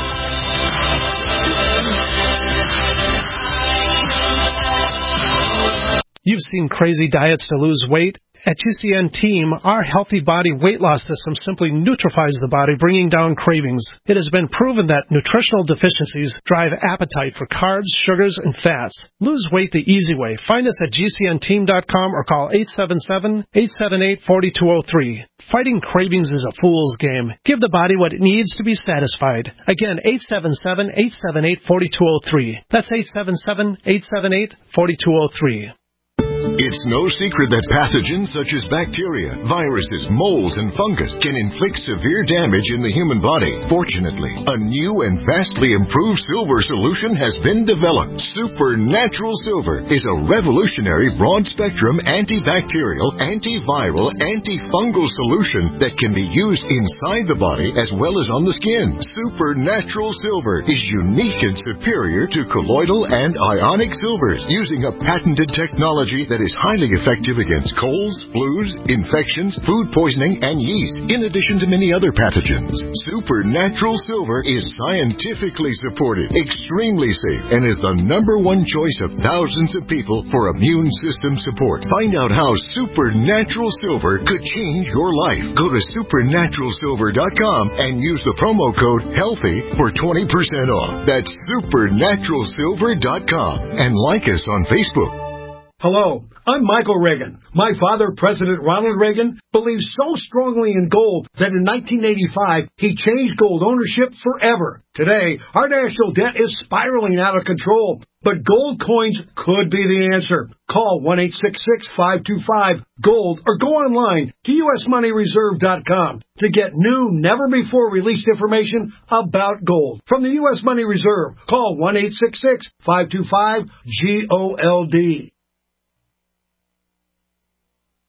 You've seen crazy diets to lose weight. At G C N Team, our Healthy Body Weight Loss System simply neutralizes the body, bringing down cravings. It has been proven that nutritional deficiencies drive appetite for carbs, sugars, and fats. Lose weight the easy way. Find us at G C N team dot com or call eight seven seven, eight seven eight, four two zero three. Fighting cravings is a fool's game. Give the body what it needs to be satisfied. Again, eight seven seven, eight seven eight, four two zero three. That's eight seven seven, eight seven eight, four two zero three. It's no secret that pathogens such as bacteria, viruses, molds, and fungus can inflict severe damage in the human body. Fortunately, a new and vastly improved silver solution has been developed. Supernatural Silver is a revolutionary broad-spectrum antibacterial, antiviral, antifungal solution that can be used inside the body as well as on the skin. Supernatural Silver is unique and superior to colloidal and ionic silvers, using a patented technology that is highly effective against colds, flus, infections, food poisoning, and yeast, in addition to many other pathogens. Supernatural Silver is scientifically supported, extremely safe, and is the number one choice of thousands of people for immune system support. Find out how Supernatural Silver could change your life. Go to supernatural silver dot com and use the promo code HEALTHY for twenty percent off. That's supernatural silver dot com, and like us on Facebook. Hello, I'm Michael Reagan. My father, President Ronald Reagan, believed so strongly in gold that in nineteen eighty-five, he changed gold ownership forever. Today, our national debt is spiraling out of control, but gold coins could be the answer. Call one eight six six, five two five, GOLD or go online to U S money reserve dot com to get new, never-before-released information about gold. From the U S Money Reserve, call one eight six six, five two five, GOLD.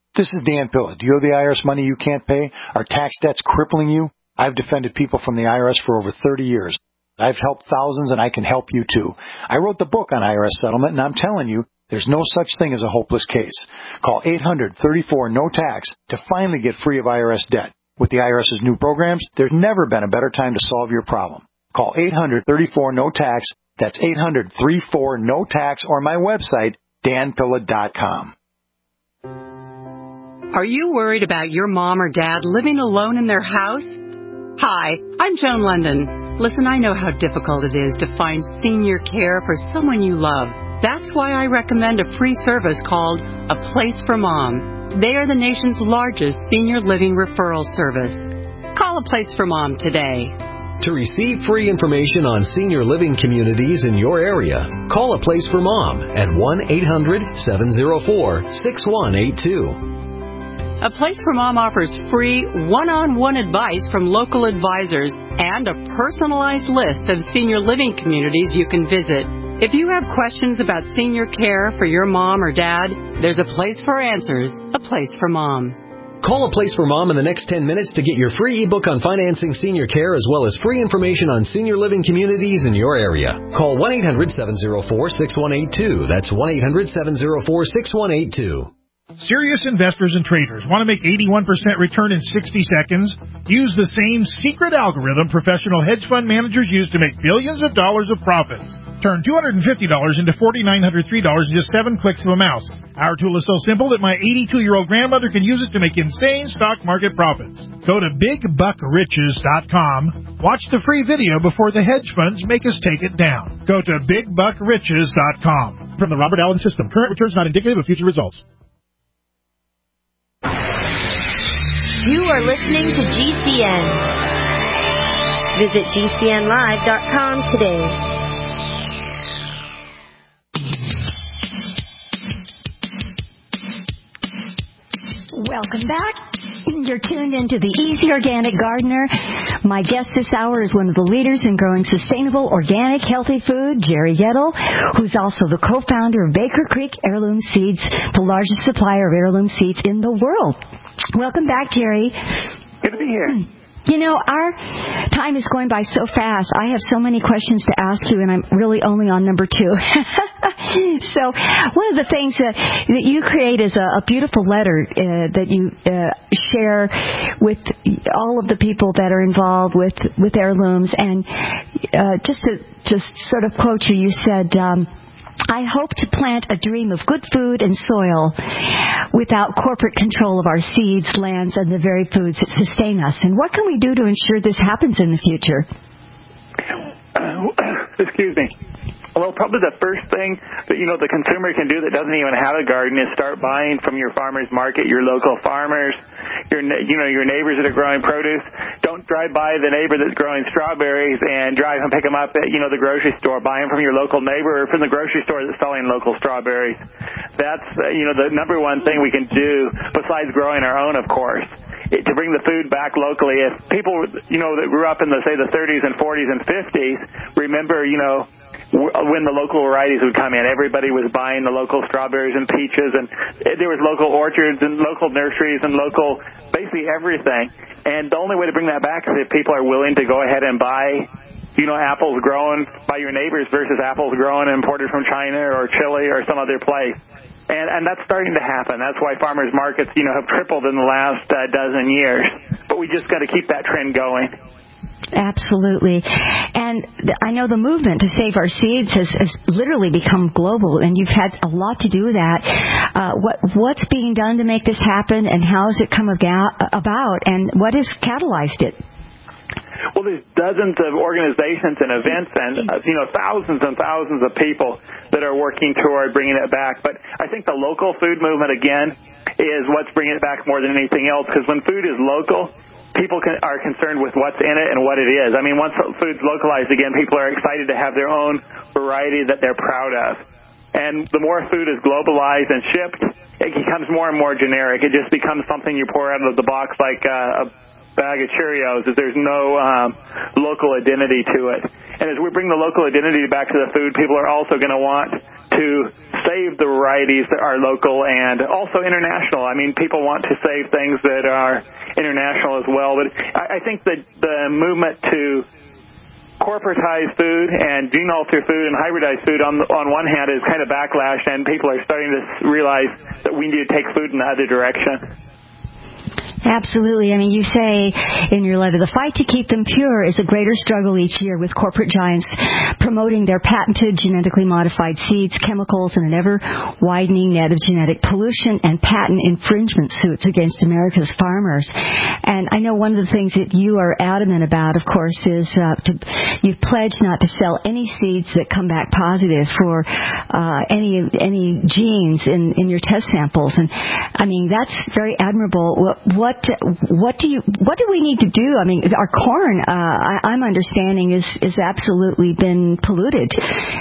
This is Dan Pilla. Do you owe the I R S money you can't pay? Are tax debts crippling you? I've defended people from the I R S for over thirty years. I've helped thousands, and I can help you too. I wrote the book on I R S settlement, and I'm telling you, there's no such thing as a hopeless case. Call eight hundred, thirty-four, no tax to finally get free of I R S debt. With the IRS's new programs, there's never been a better time to solve your problem. Call eight hundred, thirty-four, no tax. That's eight hundred, thirty-four, no tax, or my website, dan pilla dot com. Are you worried about your mom or dad living alone in their house? Hi, I'm Joan London. Listen, I know how difficult it is to find senior care for someone you love. That's why I recommend a free service called A Place for Mom. They are the nation's largest senior living referral service. Call A Place for Mom today. To receive free information on senior living communities in your area, call A Place for Mom at one eight hundred, seven oh four, six one eight two. A Place for Mom offers free one-on-one advice from local advisors and a personalized list of senior living communities you can visit. If you have questions about senior care for your mom or dad, there's a place for answers, A Place for Mom. Call A Place for Mom in the next ten minutes to get your free ebook on financing senior care as well as free information on senior living communities in your area. Call one eight hundred, seven oh four, six one eight two. That's one eight hundred, seven oh four, six one eight two. Serious investors and traders want to make eighty-one percent return in sixty seconds? Use the same secret algorithm professional hedge fund managers use to make billions of dollars of profits. Turn two hundred fifty dollars into four thousand nine hundred three dollars in just seven clicks of a mouse. Our tool is so simple that my eighty-two-year-old grandmother can use it to make insane stock market profits. Go to big buck riches dot com. Watch the free video before the hedge funds make us take it down. Go to big buck riches dot com. From the Robert Allen System, current returns not indicative of future results. You are listening to G C N. Visit G C N live dot com today. Welcome back. You're tuned into the Easy Organic Gardener. My guest this hour is one of the leaders in growing sustainable, organic, healthy food, Jerry Gettle, who's also the co-founder of Baker Creek Heirloom Seeds, the largest supplier of heirloom seeds in the world. Welcome back, Jerry. Good to be here. You know, our time is going by so fast. I have so many questions to ask you, and I'm really only on number two. So one of the things that, that you create is a, a beautiful letter uh, that you uh, share with all of the people that are involved with, with heirlooms. And uh, just to just sort of quote you, you said, um, I hope to plant a dream of good food and soil without corporate control of our seeds, lands, and the very foods that sustain us. And what can we do to ensure this happens in the future? Uh, excuse me. Well, probably the first thing that, you know, the consumer can do that doesn't even have a garden is start buying from your farmer's market, your local farmers, your, you know, your neighbors that are growing produce. Don't drive by the neighbor that's growing strawberries and drive and pick them up at, you know, the grocery store. Buy them from your local neighbor or from the grocery store that's selling local strawberries. That's, uh, you know, the number one thing we can do besides growing our own, of course, to bring the food back locally. If people, you know, that grew up in the, say, the thirties and forties and fifties, remember, you know, when the local varieties would come in, everybody was buying the local strawberries and peaches, and there was local orchards and local nurseries and local, basically everything. And the only way to bring that back is if people are willing to go ahead and buy, you know, apples grown by your neighbors versus apples grown and imported from China or Chile or some other place. And, and that's starting to happen. That's why farmers markets, you know, have tripled in the last uh, dozen years. But we just got to keep that trend going. Absolutely. And I know the movement to save our seeds has, has literally become global, and you've had a lot to do with that. Uh, what, what's being done to make this happen, and how has it come about, and what has catalyzed it? Well, there's dozens of organizations and events and, uh, you know, thousands and thousands of people that are working toward bringing it back. But I think the local food movement, again, is what's bringing it back more than anything else, because when food is local, people can, are concerned with what's in it and what it is. I mean, once food's localized again, people are excited to have their own variety that they're proud of. And the more food is globalized and shipped, it becomes more and more generic. It just becomes something you pour out of the box like uh, a bag of Cheerios is there's no um, local identity to it. And as we bring the local identity back to the food, people are also going to want to save the varieties that are local and also international. I mean, people want to save things that are international as well. But I, I think that the movement to corporatize food and gene-altered food and hybridized food on on one hand is kind of backlash, and people are starting to realize that we need to take food in the other direction. Absolutely. I mean, you say in your letter, the fight to keep them pure is a greater struggle each year with corporate giants promoting their patented genetically modified seeds, chemicals, and an ever-widening net of genetic pollution and patent infringement suits against America's farmers. And I know one of the things that you are adamant about, of course, is uh, to, you've pledged not to sell any seeds that come back positive for uh, any any genes in, in your test samples. And, I mean, that's very admirable. What, what What do you? What do we need to do? I mean, our corn, uh, I, I'm understanding, is is absolutely been polluted.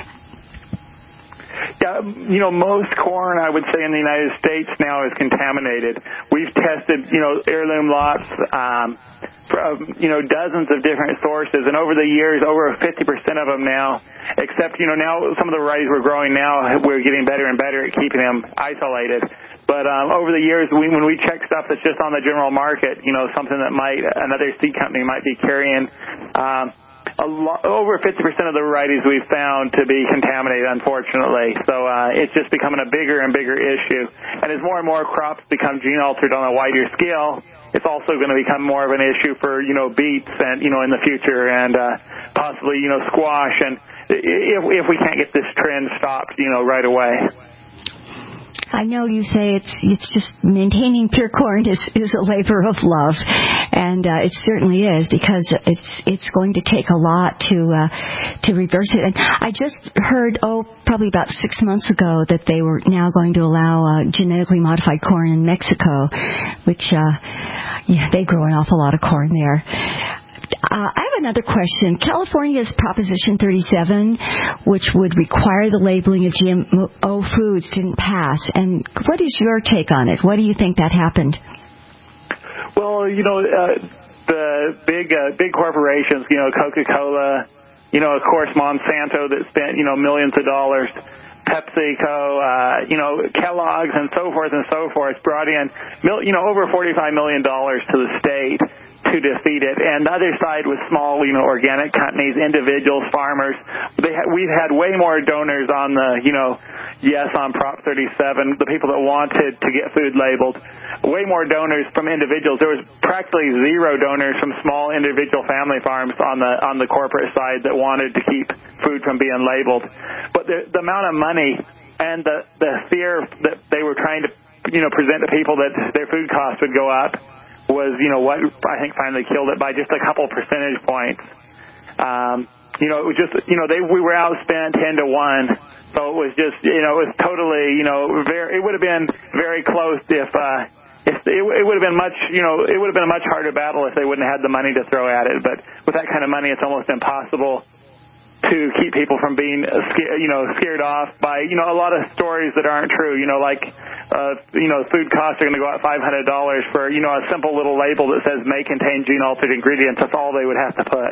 Yeah, you know, most corn, I would say, in the United States now is contaminated. We've tested, you know, heirloom lots um, from, you know, dozens of different sources, and over the years, over fifty percent of them now, except, you know, now some of the varieties we're growing now, we're getting better and better at keeping them isolated. But um, over the years, we, when we check stuff that's just on the general market, you know, something that might another seed company might be carrying, um, a lo- over fifty percent of the varieties we've found to be contaminated, unfortunately. So uh, it's just becoming a bigger and bigger issue. And as more and more crops become gene-altered on a wider scale, it's also going to become more of an issue for, you know, beets and, you know, in the future, and uh, possibly, you know, squash. And if, if we can't get this trend stopped, you know, right away. I know you say it's it's just maintaining pure corn is, is a labor of love, and uh, it certainly is, because it's it's going to take a lot to uh, to reverse it. And I just heard, oh, probably about six months ago, that they were now going to allow uh, genetically modified corn in Mexico, which uh, yeah, they grow an awful lot of corn there. Uh, I have another question. California's Proposition thirty-seven, which would require the labeling of G M O foods, didn't pass. And what is your take on it? What do you think that happened? Well, you know, uh, the big uh, big corporations, you know, Coca-Cola, you know, of course, Monsanto that spent, you know, millions of dollars, PepsiCo, uh, you know, Kellogg's and so forth and so forth, brought in, you know, over forty-five million dollars to the state to defeat it. And the other side was small, you know, organic companies, individuals, farmers. They ha- we've had way more donors on the, you know, yes, on Prop thirty-seven, the people that wanted to get food labeled. Way more donors from individuals. There was practically zero donors from small individual family farms on the on the corporate side that wanted to keep food from being labeled. But the, the amount of money and the, the fear that they were trying to, you know, present to people that their food costs would go up was, you know, what I think finally killed it by just a couple percentage points. Um, you know, it was just, you know, they we were outspent ten to one, so it was just, you know, it was totally, you know, very. It would have been very close if, uh, if it, it would have been much, you know, it would have been a much harder battle if they wouldn't have had the money to throw at it. But with that kind of money, it's almost impossible to keep people from being, you know, scared off by, you know, a lot of stories that aren't true. You know, like, uh, you know, food costs are going to go up five hundred dollars for, you know, a simple little label that says may contain gene-altered ingredients. That's all they would have to put.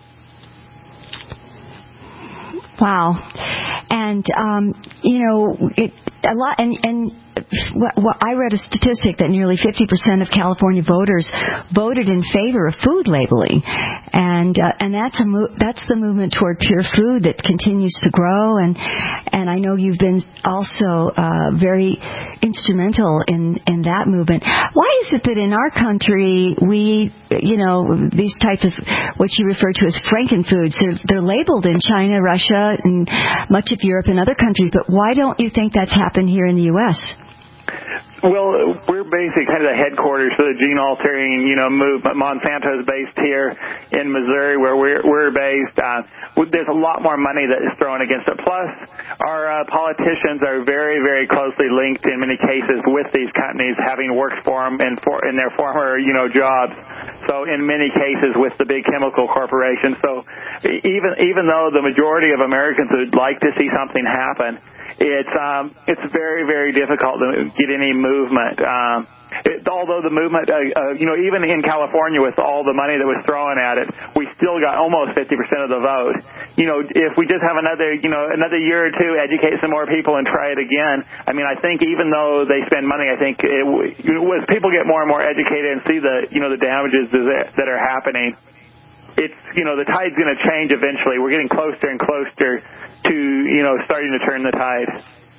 Wow. And, um, you know, it, a lot, and, and well, I read a statistic that nearly fifty percent of California voters voted in favor of food labeling, and uh, and that's a mo- that's the movement toward pure food that continues to grow. And and I know you've been also uh, very instrumental in in that movement. Why is it that in our country we, you know, these types of what you refer to as frankenfoods, they're they're labeled in China, Russia, and much of Europe and other countries, but why don't you think that's happened here in the U S? Well, we're basically kind of the headquarters for the gene altering, you know, movement. Monsanto is based here in Missouri, where we're we're based. Uh, there's a lot more money that is thrown against it. Plus, our uh, politicians are very, very closely linked in many cases with these companies, having worked for them in for in their former, you know, jobs. So, in many cases, with the big chemical corporations. So, even even though the majority of Americans would like to see something happen, it's um, it's very, very difficult to get any movement. Um, it, although the movement, uh, uh, you know, even in California with all the money that was thrown at it, we still got almost fifty percent of the vote. You know, if we just have another, you know, another year or two, educate some more people and try it again. I mean, I think even though they spend money, I think it, you know, as people get more and more educated and see the, you know, the damages that are happening, it's, you know, the tide's going to change eventually. We're getting closer and closer to, you know, starting to turn the tide.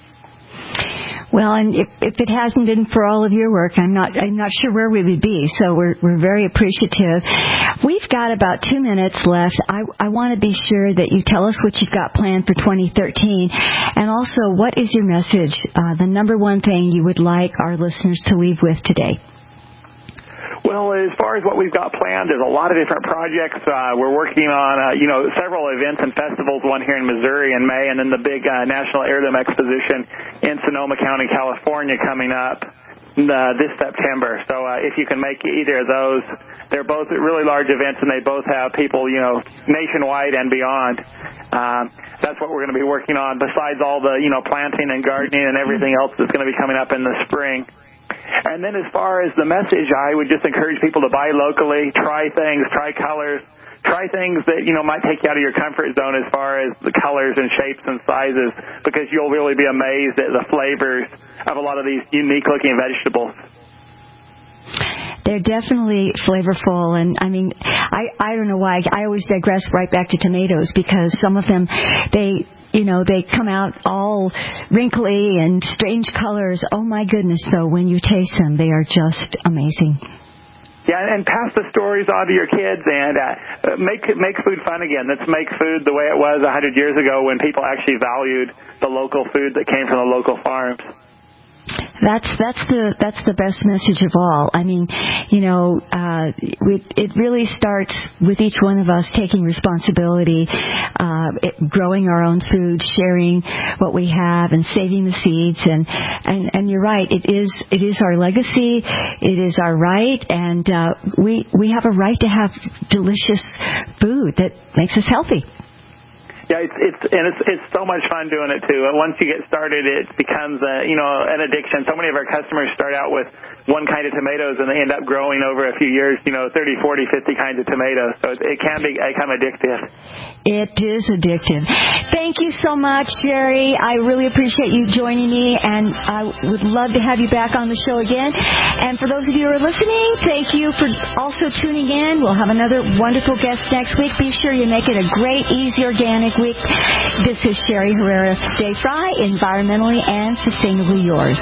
Well, and if, if it hasn't been for all of your work, I'm not I'm not sure where we would be. So we're we're very appreciative. We've got about two minutes left. I I want to be sure that you tell us what you've got planned for twenty thirteen, and also what is your message, uh, the number one thing you would like our listeners to leave with today. Well, as far as what we've got planned, there's a lot of different projects. Uh, we're working on, uh, you know, several events and festivals, one here in Missouri in May, and then the big uh, National Heirloom Exposition in Sonoma County, California, coming up uh, this September. So uh, if you can make either of those, they're both really large events, and they both have people, you know, nationwide and beyond. Um, that's what we're going to be working on, besides all the, you know, planting and gardening and everything else that's going to be coming up in the spring. And then as far as the message, I would just encourage people to buy locally, try things, try colors, try things that, you know, might take you out of your comfort zone as far as the colors and shapes and sizes, because you'll really be amazed at the flavors of a lot of these unique-looking vegetables. They're definitely flavorful, and I mean, I, I don't know why, I always digress right back to tomatoes, because some of them, they... You know, they come out all wrinkly and strange colors. Oh, my goodness, though, when you taste them, they are just amazing. Yeah, and pass the stories on to your kids, and uh, make make food fun again. Let's make food the way it was one hundred years ago when people actually valued the local food that came from the local farms. That's that's the that's the best message of all. I mean, you know, uh, we, it really starts with each one of us taking responsibility, uh, it, growing our own food, sharing what we have, and saving the seeds. And, and, and you're right, it is it is our legacy, it is our right, and uh, we we have a right to have delicious food that makes us healthy. Yeah, it's it's and it's it's so much fun doing it too. And once you get started, it becomes a, you know, an addiction. So many of our customers start out with one kind of tomatoes, and they end up growing over a few years, you know, thirty, forty, fifty kinds of tomatoes. So it, it can be become addictive. It is addictive. Thank you so much, Jerry. I really appreciate you joining me, and I would love to have you back on the show again. And for those of you who are listening, thank you for also tuning in. We'll have another wonderful guest next week. Be sure you make it a great, easy, organic week. This is Sherry Herrera Day Fry, environmentally and sustainably yours.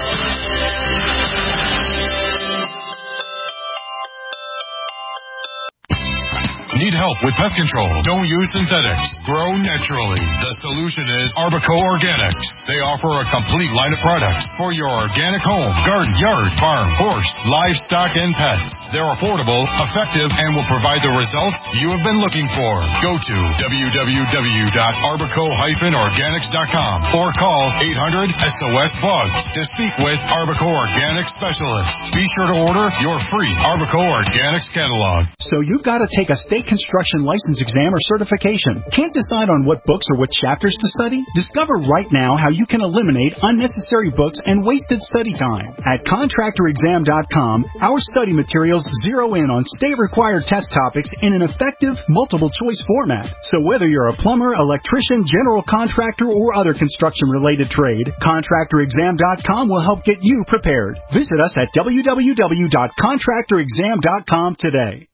Need help with pest control? Don't use synthetics. Grow naturally. The solution is Arbico Organics. They offer a complete line of products for your organic home, garden, yard, farm, horse, livestock, and pets. They're affordable, effective, and will provide the results you have been looking for. Go to w w w dot arbico dash organics dot com or call eight hundred S O S bugs to speak with Arbico Organics specialists. Be sure to order your free Arbico Organics catalog. So you've got to take a state construction license exam or certification. Can't decide on what books or what chapters to study? Discover right now how you can eliminate unnecessary books and wasted study time. At contractor exam dot com, our study materials zero in on state-required test topics in an effective, multiple-choice format. So whether you're a plumber, electrician, general contractor, or other construction-related trade, contractor exam dot com will help get you prepared. Visit us at w w w dot contractor exam dot com today.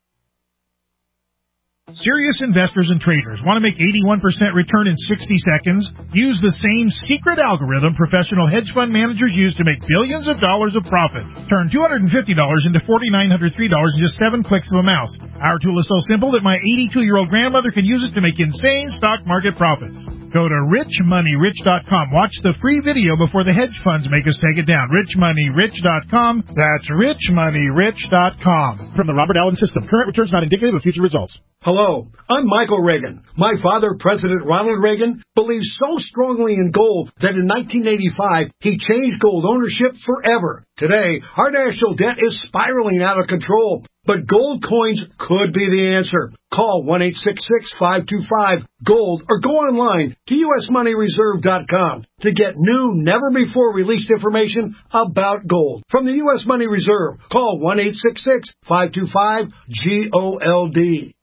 Serious investors and traders want to make eighty-one percent return in sixty seconds? Use the same secret algorithm professional hedge fund managers use to make billions of dollars of profit. Turn two hundred fifty dollars into four thousand nine hundred three dollars in just seven clicks of a mouse. Our tool is so simple that my eighty-two-year-old grandmother can use it to make insane stock market profits. Go to rich money rich dot com. Watch the free video before the hedge funds make us take it down. rich money rich dot com. That's rich money rich dot com. From the Robert Allen System. Current returns not indicative of future results. Hello, I'm Michael Reagan. My father, President Ronald Reagan, believes so strongly in gold that in nineteen eighty-five, he changed gold ownership forever. Today, our national debt is spiraling out of control. But gold coins could be the answer. Call one eight six six, five two five, GOLD or go online to U S money reserve dot com to get new, never-before-released information about gold. From the U S Money Reserve, call one eight six six, five two five, GOLD.